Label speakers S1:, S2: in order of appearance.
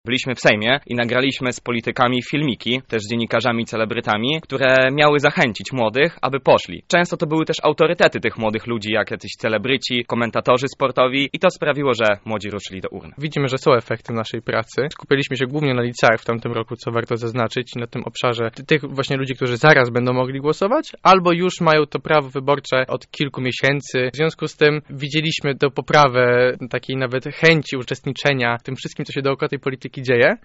S1: Byliśmy w Sejmie i nagraliśmy z politykami filmiki, też z dziennikarzami i celebrytami, które miały zachęcić młodych, aby poszli. Często to były też autorytety tych młodych ludzi, jak jacyś celebryci, komentatorzy sportowi i to sprawiło, że młodzi ruszyli do urn.
S2: Widzimy, że są efekty naszej pracy. Skupiliśmy się głównie na liceach w tamtym roku, co warto zaznaczyć, na tym obszarze tych właśnie ludzi, którzy zaraz będą mogli głosować, albo już mają to prawo wyborcze od kilku miesięcy. W związku z tym widzieliśmy tę poprawę takiej nawet chęci uczestniczenia w tym wszystkim, co się dookoła tej polityki dzieje.